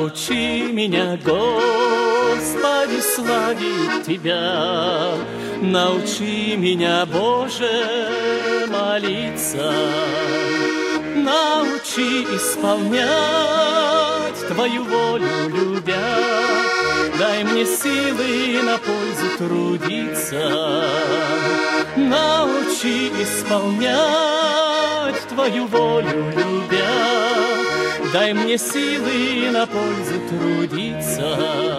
Научи меня, Господи, славить Тебя. Научи меня, Боже, молиться. Научи исполнять Твою волю, любя. Дай мне силы на пользу трудиться. Научи исполнять Твою волю, любя. Дай мне силы на пользу трудиться.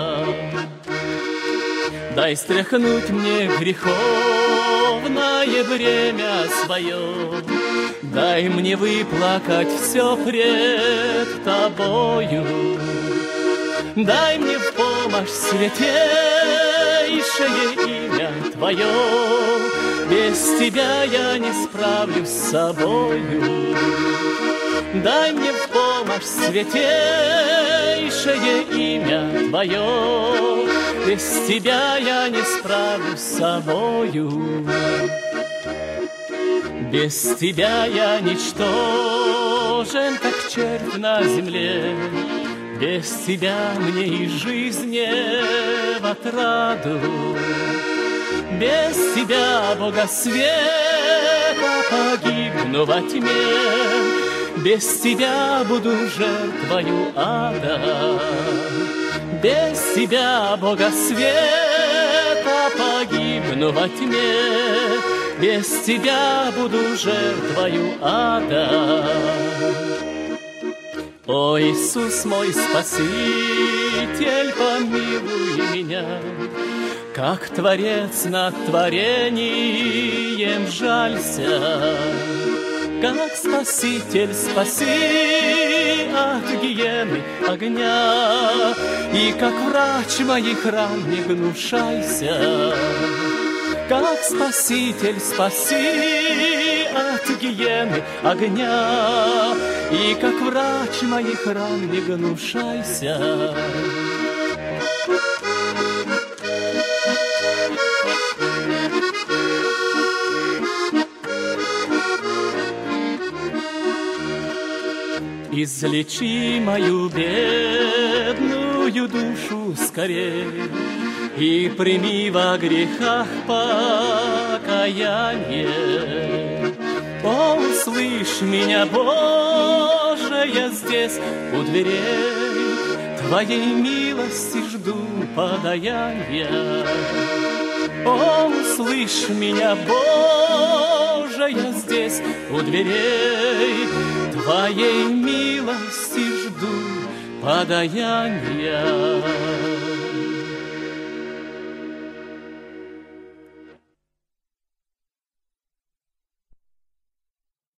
Дай стряхнуть мне греховное бремя свое. Дай мне выплакать все пред Тобою. Дай мне в помощь святейшее имя Твое. Без Тебя я не справлюсь с собою. Дай мне в помощь святейшее имя Твое. Без Тебя я не справлюсь с собою. Без Тебя я ничтожен, как червь на земле. Без Тебя мне и жизнь не в отраду. Без Тебя, Бога света, погибну во тьме. Без Тебя буду жертвою ада. Без Тебя, Бога света, погибну во тьме. Без Тебя буду жертвою ада. О, Иисус мой Спаситель, помилуй меня, как Творец над творением жалься. Как Спаситель спаси от гиены огня, и как врач моих ран не гнушайся. Как Спаситель спаси от гиены огня, и как врач моих ран не гнушайся. Излечи мою бедную душу скорей и прими во грехах покаяние. О, услышь меня, Боже, я здесь у дверей, Твоей милости жду подаяния. О, услышь меня, Боже, я здесь у дверей, Твоей милости жду подаяния.